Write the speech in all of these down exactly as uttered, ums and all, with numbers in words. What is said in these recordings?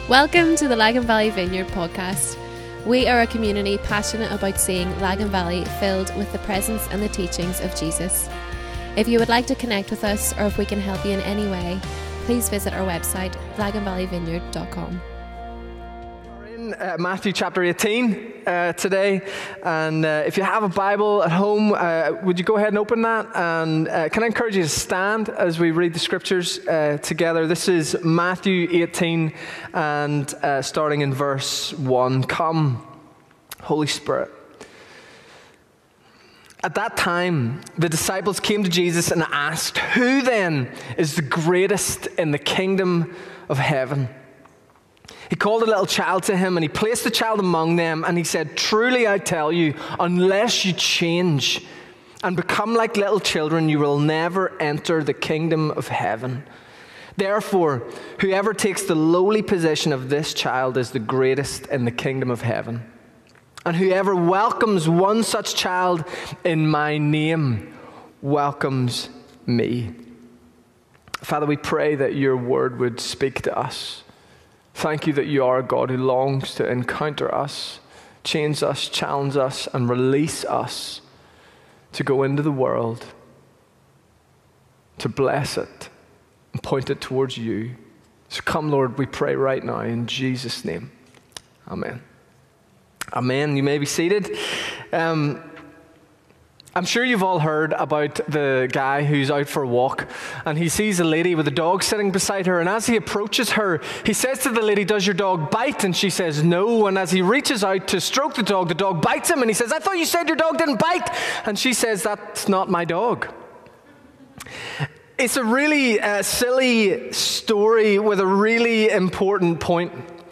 Welcome to the Lagan Valley Vineyard podcast. We are a community passionate about seeing Lagan Valley filled with the presence and the teachings of Jesus. If you would like to connect with us or if we can help you in any way, please visit our website, lagan valley vineyard dot com. We're in uh, Matthew chapter eighteen uh, today, and uh, if you have a Bible at home, uh, would you go ahead and open that? And uh, can I encourage you to stand as we read the scriptures uh, together? This is Matthew eighteen, and uh, starting in verse one. Come, Holy Spirit. At that time, the disciples came to Jesus and asked, "Who then is the greatest in the kingdom of heaven?" He called a little child to him, and he placed the child among them, and he said, "Truly I tell you, unless you change and become like little children, you will never enter the kingdom of heaven. Therefore, whoever takes the lowly position of this child is the greatest in the kingdom of heaven. And whoever welcomes one such child in my name welcomes me." Father, we pray that your word would speak to us. Thank you that you are a God who longs to encounter us, change us, challenge us, and release us to go into the world, to bless it, and point it towards you. So come, Lord, we pray right now in Jesus' name. Amen. Amen. You may be seated. Um, I'm sure you've all heard about the guy who's out for a walk, and he sees a lady with a dog sitting beside her, and as he approaches her, he says to the lady, "Does your dog bite?" And she says, "No." And as he reaches out to stroke the dog, the dog bites him, and he says, "I thought you said your dog didn't bite." And she says, "That's not my dog." It's a really uh, silly story with a really important point.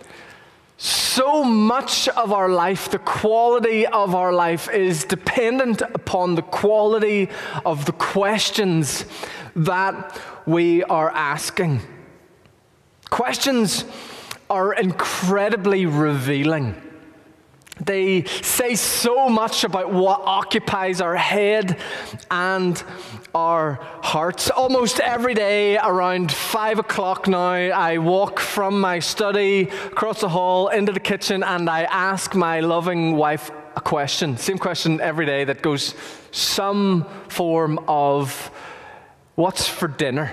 So much of our life, the quality of our life, is dependent upon the quality of the questions that we are asking. Questions are incredibly revealing. They say so much about what occupies our head and our hearts. Almost every day around five o'clock now, I walk from my study across the hall into the kitchen, and I ask my loving wife a question. Same question every day that goes some form of, "What's for dinner?"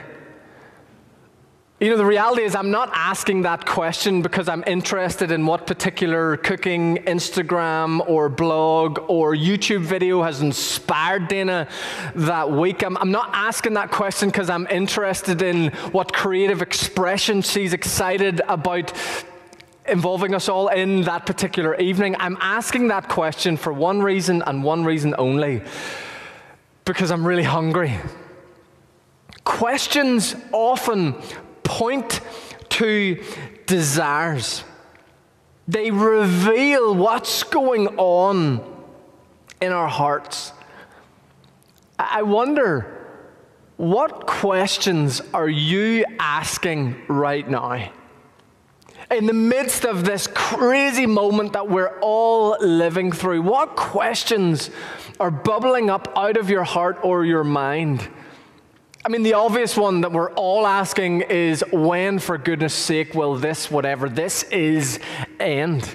You know, the reality is I'm not asking that question because I'm interested in what particular cooking Instagram or blog or YouTube video has inspired Dana that week. I'm, I'm not asking that question because I'm interested in what creative expression she's excited about involving us all in that particular evening. I'm asking that question for one reason and one reason only: because I'm really hungry. Questions often point to desires. They reveal what's going on in our hearts. I wonder, what questions are you asking right now? In the midst of this crazy moment that we're all living through, what questions are bubbling up out of your heart or your mind? I mean, the obvious one that we're all asking is, when, for goodness sake, will this, whatever this is, end?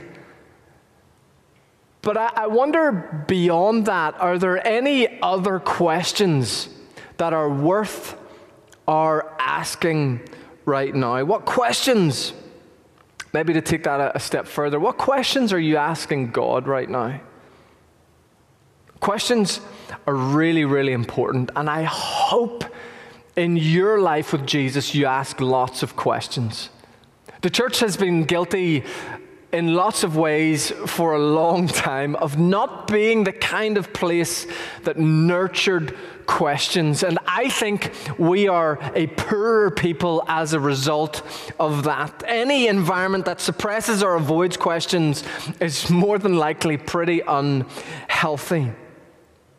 But I, I wonder, beyond that, are there any other questions that are worth our asking right now? What questions, maybe to take that a, a step further, what questions are you asking God right now? Questions are really, really important, and I hope in your life with Jesus, you ask lots of questions. The church has been guilty in lots of ways for a long time of not being the kind of place that nurtured questions. And I think we are a poorer people as a result of that. Any environment that suppresses or avoids questions is more than likely pretty unhealthy.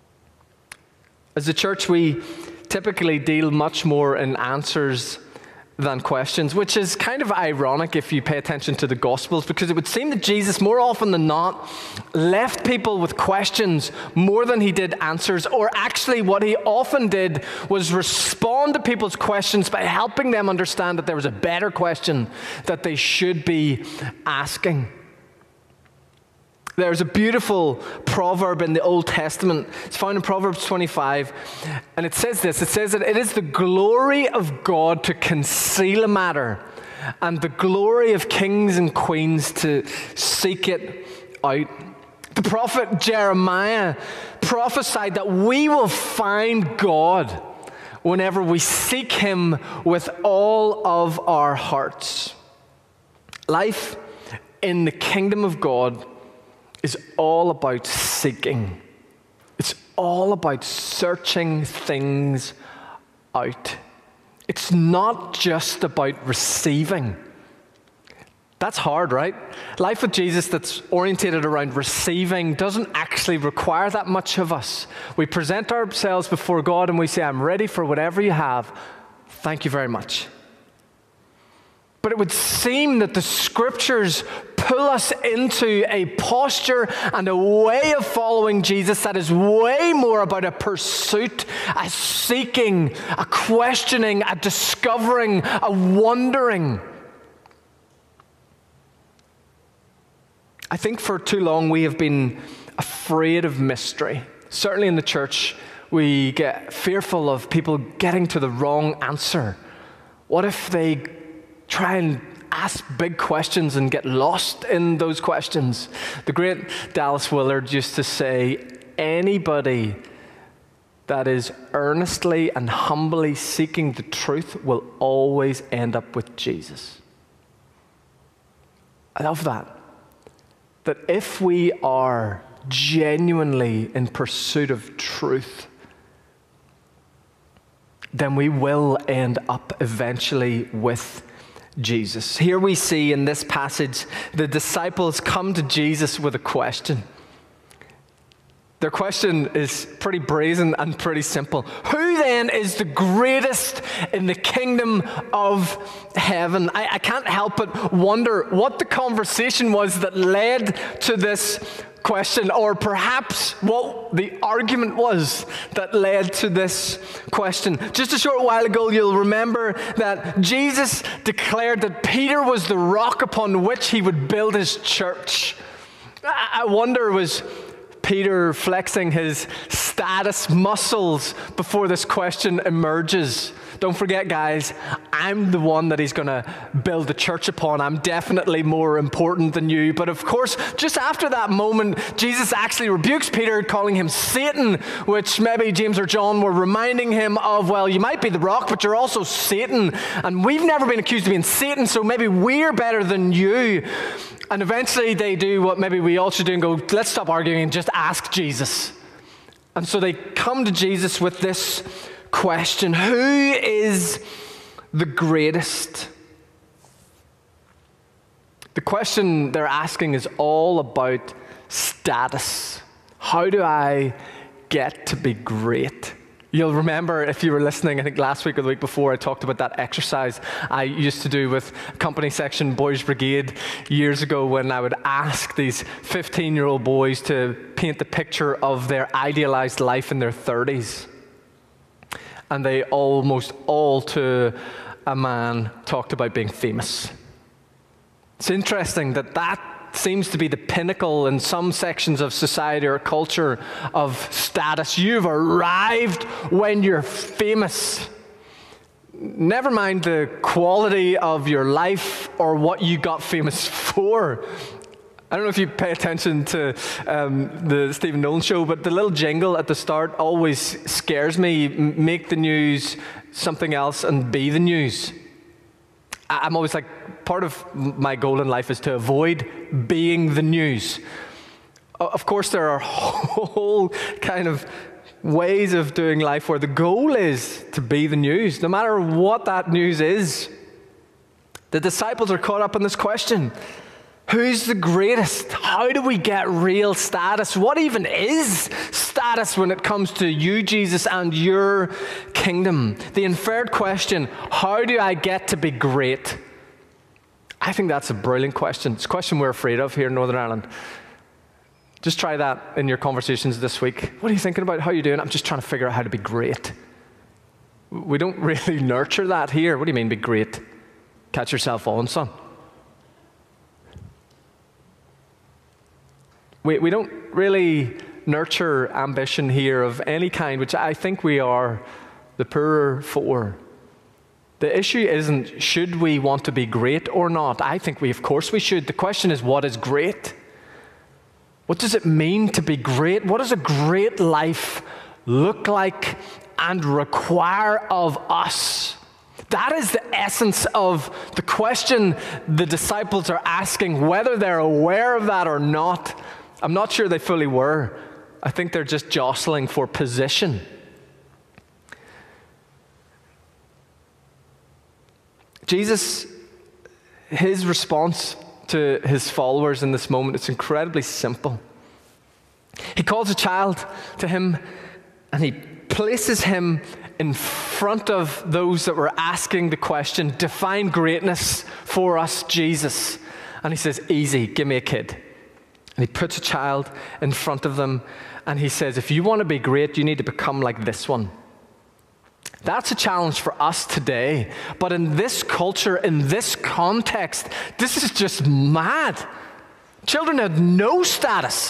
As a church, we typically deal much more in answers than questions, which is kind of ironic if you pay attention to the Gospels, because it would seem that Jesus, more often than not, left people with questions more than he did answers, or actually what he often did was respond to people's questions by helping them understand that there was a better question that they should be asking. There's a beautiful proverb in the Old Testament. It's found in Proverbs twenty-five, and it says this. It says that it is the glory of God to conceal a matter, and the glory of kings and queens to seek it out. The prophet Jeremiah prophesied that we will find God whenever we seek him with all of our hearts. Life in the kingdom of God is all about seeking. It's all about searching things out. It's not just about receiving. That's hard, right? Life with Jesus that's orientated around receiving doesn't actually require that much of us. We present ourselves before God and we say, I'm ready for whatever you have. Thank you very much. But it would seem that the scriptures pull us into a posture and a way of following Jesus that is way more about a pursuit, a seeking, a questioning, a discovering, a wondering. I think for too long we have been afraid of mystery. Certainly in the church, we get fearful of people getting to the wrong answer. What if they try and ask big questions and get lost in those questions? The great Dallas Willard used to say, anybody that is earnestly and humbly seeking the truth will always end up with Jesus. I love that. That if we are genuinely in pursuit of truth, then we will end up eventually with Jesus. Here we see in this passage, the disciples come to Jesus with a question. Their question is pretty brazen and pretty simple. Who then is the greatest in the kingdom of heaven? I, I can't help but wonder what the conversation was that led to this question, or perhaps what the argument was that led to this question. Just a short while ago, you'll remember that Jesus declared that Peter was the rock upon which he would build his church. I wonder, was Peter flexing his status muscles before this question emerges? Don't forget, guys, I'm the one that he's going to build the church upon. I'm definitely more important than you. But of course, just after that moment, Jesus actually rebukes Peter, calling him Satan, which maybe James or John were reminding him of, well, you might be the rock, but you're also Satan. And we've never been accused of being Satan, so maybe we're better than you. And eventually they do what maybe we all should do and go, let's stop arguing and just ask Jesus. And so they come to Jesus with this question: who is the greatest? The question they're asking is all about status. How do I get to be great? You'll remember, if you were listening, I think last week or the week before, I talked about that exercise I used to do with company section Boys Brigade years ago, when I would ask these fifteen-year-old boys to paint the picture of their idealized life in their thirties. And they almost all, to a man, talked about being famous. It's interesting that that seems to be the pinnacle in some sections of society or culture of status. You've arrived when you're famous. Never mind the quality of your life or what you got famous for. I don't know if you pay attention to um, the Stephen Nolan show, but the little jingle at the start always scares me. Make the news something else and be the news. I'm always like, part of my goal in life is to avoid being the news. Of course, there are whole kind of ways of doing life where the goal is to be the news, no matter what that news is. The disciples are caught up in this question. Who's the greatest? How do we get real status? What even is status when it comes to you, Jesus, and your kingdom? The inferred question, how do I get to be great? I think that's a brilliant question. It's a question we're afraid of here in Northern Ireland. Just try that in your conversations this week. What are you thinking about? How are you doing? I'm just trying to figure out how to be great. We don't really nurture that here. What do you mean be great? Catch yourself on, son. We, we don't really nurture ambition here of any kind, which I think we are the poorer for. The issue isn't should we want to be great or not. I think we, of course we should. The question is, what is great? What does it mean to be great? What does a great life look like and require of us? That is the essence of the question the disciples are asking, whether they're aware of that or not. I'm not sure they fully were. I think they're just jostling for position. Jesus, his response to his followers in this moment, it's incredibly simple. He calls a child to him and he places him in front of those that were asking the question, define greatness for us, Jesus. And he says, easy, give me a kid. And he puts a child in front of them and he says, if you want to be great, you need to become like this one. That's a challenge for us today. But in this culture, in this context, this is just mad. Children had no status.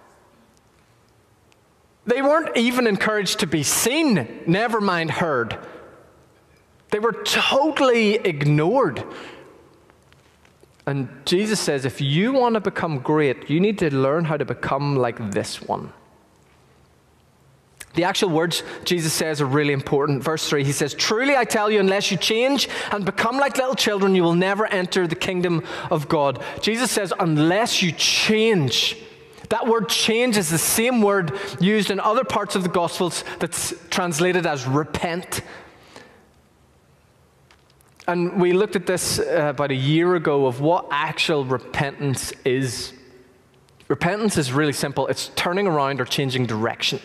They weren't even encouraged to be seen, never mind heard. They were totally ignored. And Jesus says, if you want to become great, you need to learn how to become like this one. The actual words Jesus says are really important. Verse three, he says, truly I tell you, unless you change and become like little children, you will never enter the kingdom of God. Jesus says, unless you change. That word change is the same word used in other parts of the Gospels that's translated as repent. And we looked at this uh, about a year ago of what actual repentance is. Repentance is really simple. It's turning around or changing direction.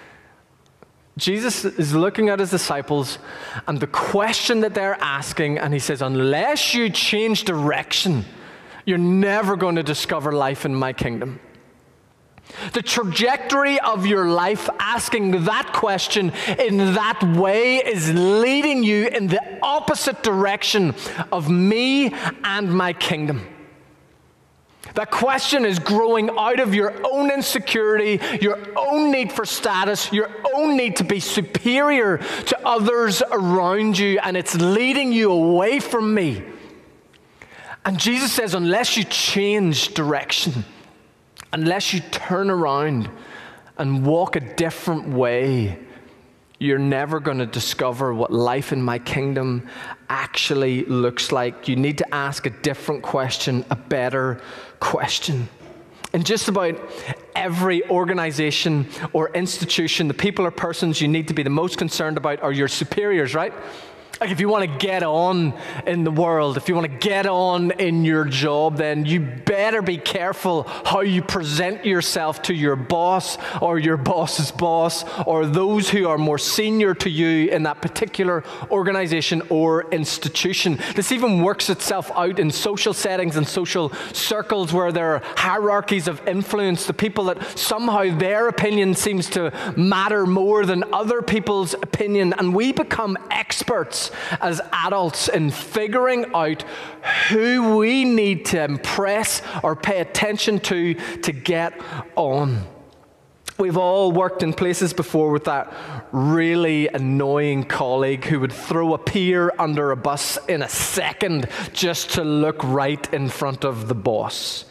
Jesus is looking at his disciples and the question that they're asking, and he says, unless you change direction, you're never going to discover life in my kingdom. The trajectory of your life asking that question in that way is leading you in the opposite direction of me and my kingdom. That question is growing out of your own insecurity, your own need for status, your own need to be superior to others around you, and it's leading you away from me. And Jesus says, unless you change direction, unless you turn around and walk a different way, you're never going to discover what life in my kingdom actually looks like. You need to ask a different question, a better question. In just about every organization or institution, the people or persons you need to be the most concerned about are your superiors, right? Like if you want to get on in the world, if you want to get on in your job, then you better be careful how you present yourself to your boss or your boss's boss or those who are more senior to you in that particular organization or institution. This even works itself out in social settings and social circles where there are hierarchies of influence, the people that somehow their opinion seems to matter more than other people's opinion, and we become experts as adults in figuring out who we need to impress or pay attention to to get on. We've all worked in places before with that really annoying colleague who would throw a peer under a bus in a second just to look right in front of the boss.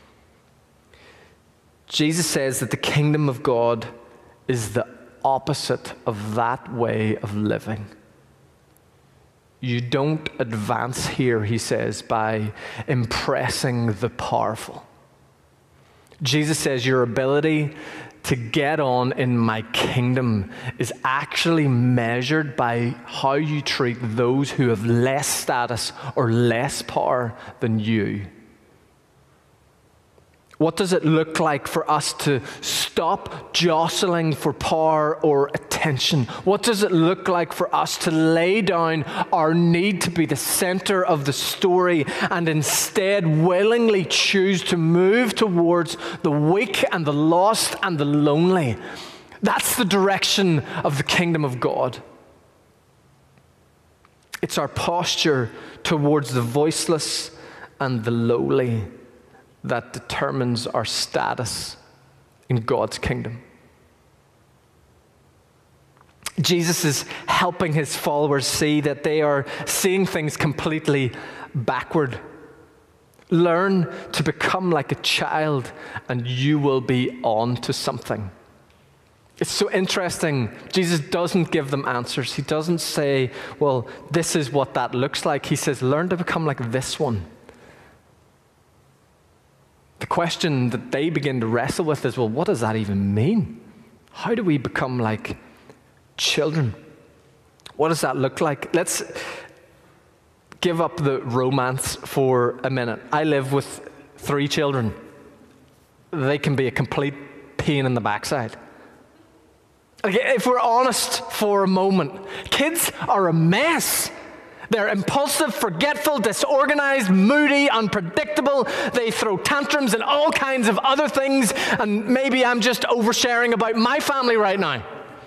Jesus says that the kingdom of God is the opposite of that way of living. You don't advance here, he says, by impressing the powerful. Jesus says your ability to get on in my kingdom is actually measured by how you treat those who have less status or less power than you. What does it look like for us to stop jostling for power or attention? What does it look like for us to lay down our need to be the center of the story and instead willingly choose to move towards the weak and the lost and the lonely? That's the direction of the kingdom of God. It's our posture towards the voiceless and the lowly that determines our status in God's kingdom. Jesus is helping his followers see that they are seeing things completely backward. Learn to become like a child and you will be on to something. It's so interesting. Jesus doesn't give them answers. He doesn't say, well, this is what that looks like. He says, learn to become like this one. The question that they begin to wrestle with is, well, what does that even mean? How do we become like children? What does that look like? Let's give up the romance for a minute. I live with three children. They can be a complete pain in the backside. Like, if we're honest for a moment, kids are a mess. They're impulsive, forgetful, disorganized, moody, unpredictable. They throw tantrums and all kinds of other things. And maybe I'm just oversharing about my family right now.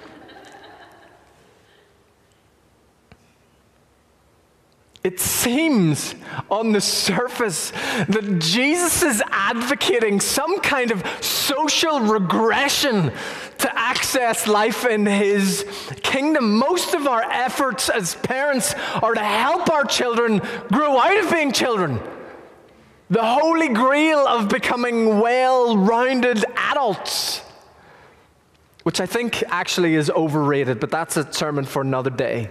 It seems on the surface that Jesus is advocating some kind of social regression to access life in his kingdom. Most of our efforts as parents are to help our children grow out of being children. The holy grail of becoming well-rounded adults, which I think actually is overrated, but that's a sermon for another day.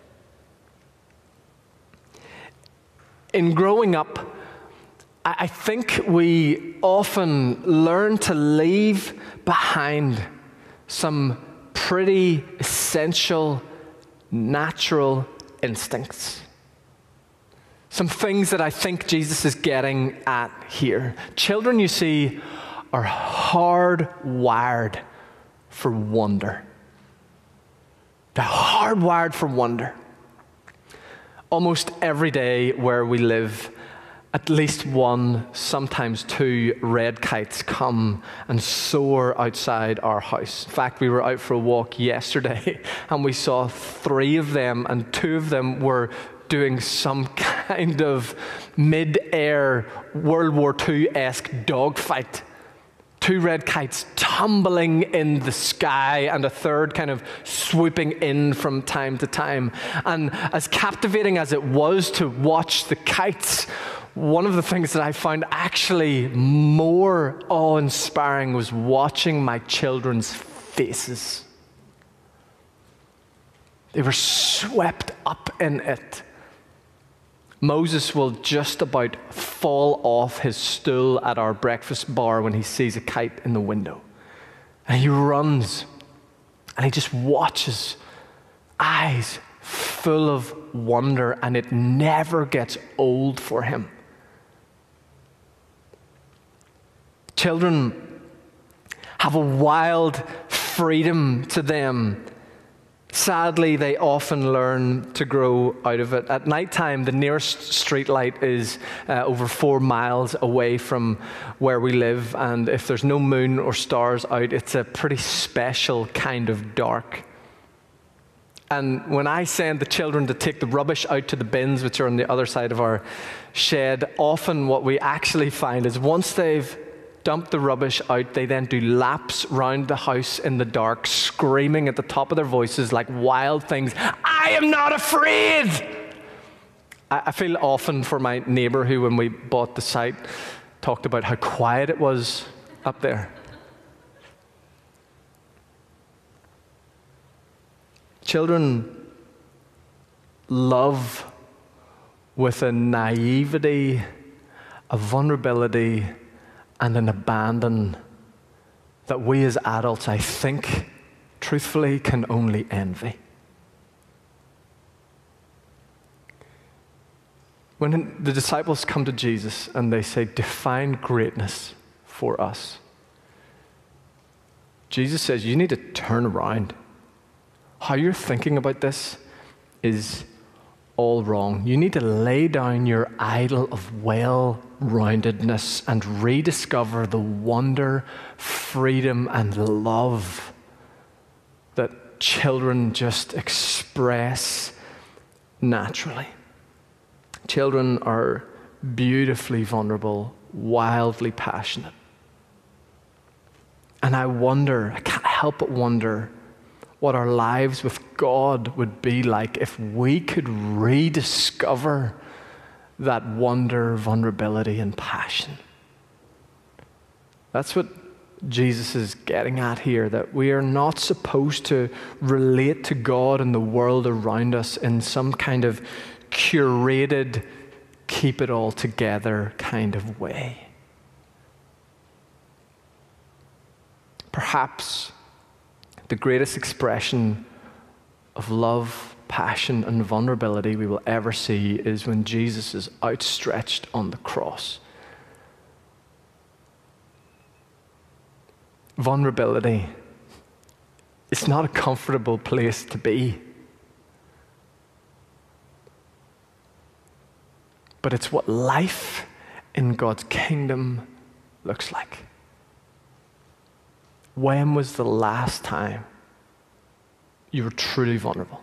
In growing up, I think we often learn to leave behind some pretty essential, natural instincts. Some things that I think Jesus is getting at here. Children, you see, are hardwired for wonder. They're hardwired for wonder. Almost every day where we live, at least one, sometimes two red kites come and soar outside our house. In fact, we were out for a walk yesterday and we saw three of them, and two of them were doing some kind of mid-air World War Two-esque dogfight. Two red kites tumbling in the sky and a third kind of swooping in from time to time. And as captivating as it was to watch the kites, one of the things that I found actually more awe-inspiring was watching my children's faces. They were swept up in it. Moses will just about fall off his stool at our breakfast bar when he sees a kite in the window. And he runs and he just watches, eyes full of wonder, and it never gets old for him. Children have a wild freedom to them. Sadly, they often learn to grow out of it. At nighttime, the nearest street light is uh, over four miles away from where we live, and if there's no moon or stars out, it's a pretty special kind of dark. And when I send the children to take the rubbish out to the bins, which are on the other side of our shed, often what we actually find is once they've dump the rubbish out, they then do laps round the house in the dark, screaming at the top of their voices like wild things, "I am not afraid!" I, I feel often for my neighbor who, when we bought the site, talked about how quiet it was up there. Children love with a naivety, a vulnerability, and an abandon that we as adults, I think, truthfully, can only envy. When the disciples come to Jesus and they say, "Define greatness for us. Jesus says you need to turn around. How you're thinking about this is all wrong. You need to lay down your idol of well-roundedness and rediscover the wonder, freedom, and love that children just express naturally. Children are beautifully vulnerable, wildly passionate. And I wonder, I can't help but wonder, what our lives with God would be like if we could rediscover that wonder, vulnerability, and passion. That's what Jesus is getting at here, that we are not supposed to relate to God and the world around us in some kind of curated, keep it all together kind of way. Perhaps the greatest expression of love, passion, and vulnerability we will ever see is when Jesus is outstretched on the cross. Vulnerability, it's not a comfortable place to be. But it's what life in God's kingdom looks like. When was the last time you were truly vulnerable?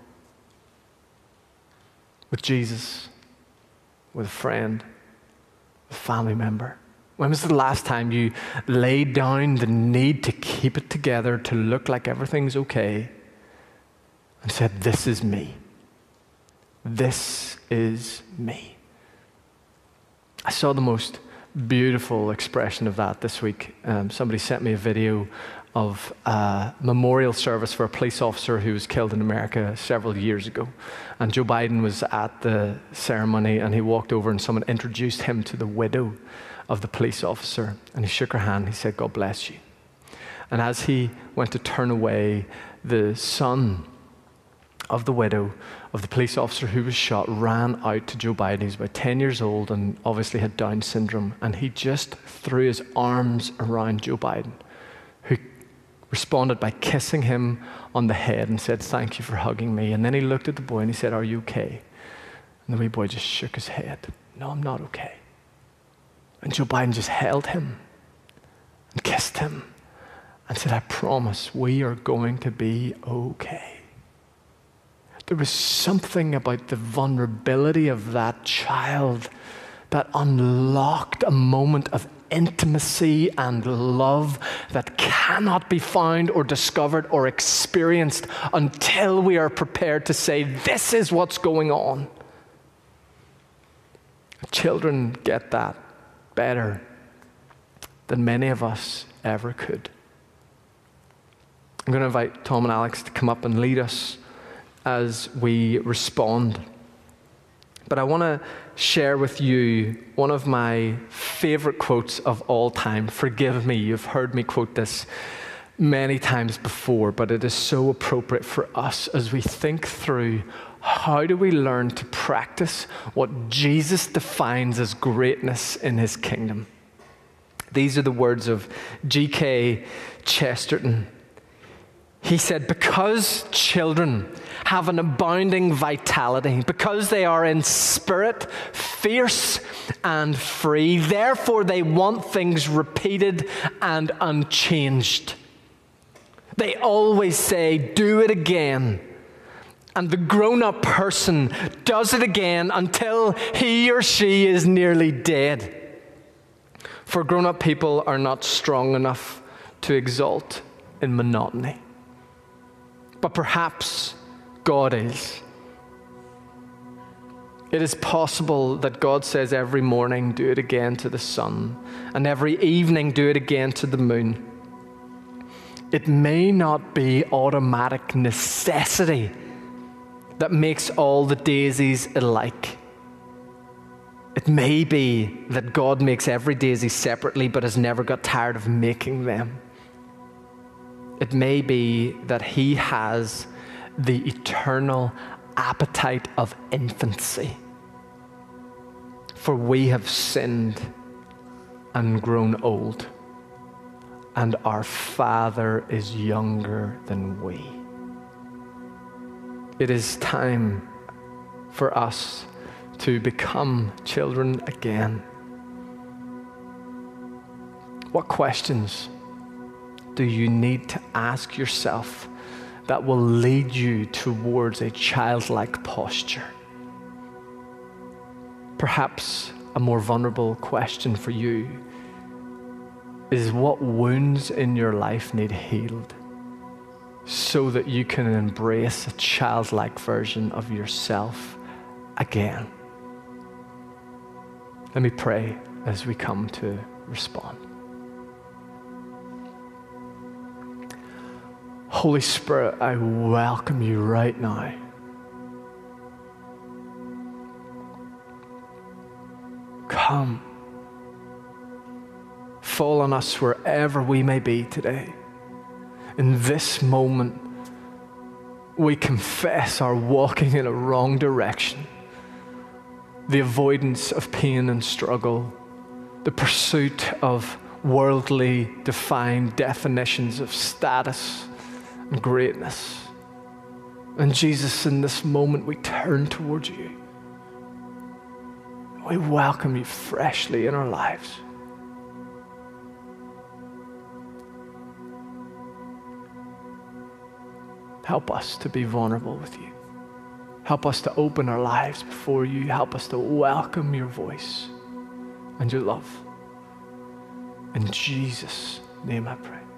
With Jesus, with a friend, with a family member? When was the last time you laid down the need to keep it together, to look like everything's okay, and said, this is me. This is me. I saw the most beautiful expression of that this week. Um, somebody sent me a video of a memorial service for a police officer who was killed in America several years ago. And Joe Biden was at the ceremony, and he walked over and someone introduced him to the widow of the police officer. And he shook her hand. He said, God bless you. And as he went to turn away, the son of the widow of the police officer who was shot ran out to Joe Biden. He was about ten years old and obviously had Down syndrome. And he just threw his arms around Joe Biden, who responded by kissing him on the head and said, thank you for hugging me. And then he looked at the boy and he said, are you okay? And the wee boy just shook his head. No, I'm not okay. And Joe Biden just held him and kissed him and said, I promise we are going to be okay. There was something about the vulnerability of that child that unlocked a moment of intimacy and love that cannot be found or discovered or experienced until we are prepared to say, this is what's going on. Children get that better than many of us ever could. I'm going to invite Tom and Alex to come up and lead us as we respond. But I want to share with you one of my favorite quotes of all time. Forgive me, you've heard me quote this many times before, but it is so appropriate for us as we think through how do we learn to practice what Jesus defines as greatness in his kingdom. These are the words of G K Chesterton. He said, because children have an abounding vitality, because they are in spirit, fierce and free, therefore they want things repeated and unchanged. They always say, do it again. And the grown-up person does it again until he or she is nearly dead. For grown-up people are not strong enough to exult in monotony. But perhaps God is. It is possible that God says every morning, do it again to the sun, and every evening, do it again to the moon. It may not be automatic necessity that makes all the daisies alike. It may be that God makes every daisy separately but has never got tired of making them. It may be that he has the eternal appetite of infancy. For we have sinned and grown old. and our Father is younger than we. It is time for us to become children again. What questions do you need to ask yourself that will lead you towards a childlike posture? Perhaps a more vulnerable question for you is, what wounds in your life need healed so that you can embrace a childlike version of yourself again? Let me pray as we come to respond. Holy Spirit, I welcome you right now. Come. Fall on us wherever we may be today. In this moment, we confess our walking in a wrong direction, the avoidance of pain and struggle, the pursuit of worldly defined definitions of status and greatness. And Jesus, in this moment, we turn towards you. We welcome you freshly in our lives. Help us to be vulnerable with you. Help us to open our lives before you. Help us to welcome your voice and your love. In Jesus' name I pray.